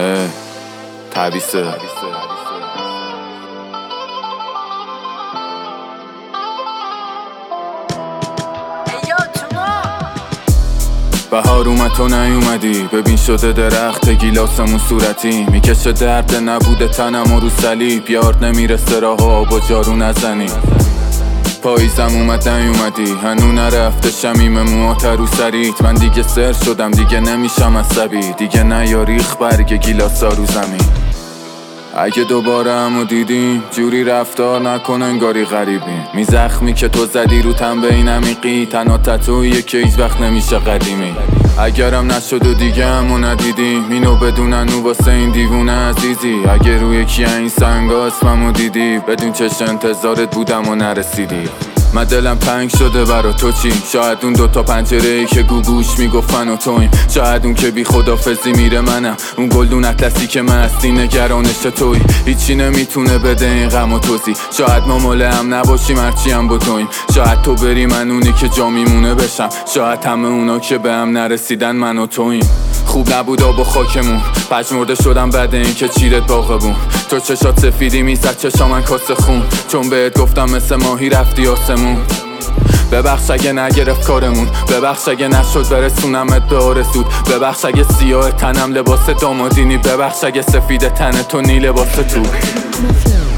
تعویسه بهار اومد تو نیومدی، ببین شده درخت گیلاسمون صورتی، میکشه درد نبوده تنم و رو صلیب، یارد نمیرسه راه آب و جارو نزنی. پاییزم اومد نیومدی، هنو نرفته شمیم موها رو سریت، من دیگه سر شدم دیگه نمیشم عصبی، دیگه نیاریخ برگ گیلاسا رو زمین. اگه دوباره همو دیدیم جوری رفتار نکن انگاری غریبیم، می زخمی که تو زدی رو تنبه نمیقی، تنها تتویه که هیچ وقت نمیشه قدیمی. اگرم نشد و دیگه همو ندیدیم، اینو بدونن او واسه این دیوونه عزیزی. اگه روی کی این سنگا اسممو دیدی، بدون چش انتظارت بودم و نرسیدی. من دلم تنگ شده برا تو چی؟ شاید اون دوتا پنجره‌ای که گوگوش میگفتن و تویم، شاید اون که بی خدافزی میره منم، اون گلدون اطلسی که من هستی نگرانش توی، هیچی نمیتونه بده این غم و توزی. شاید ما مال هم نباشیم هرچی هم بتویم، شاید تو بری من اونی که جا میمونه بشم، شاید همه اونا که به هم نرسیدن من و تویم. خوب نبود آب و خاکمون، پژمرده شدم بعد این که چیرت باغبون، تو چشات سفیدی میزد چشا من کاسه خون، چون بهت گفتم مثل ماهی رفتی آسمون. ببخش اگه نگرفت کارمون، ببخش اگه نشد برسونمت به آرزود، ببخش اگه سیاه تنم لباس دامادینی، ببخش اگه سفید تن تو نی لباس تو.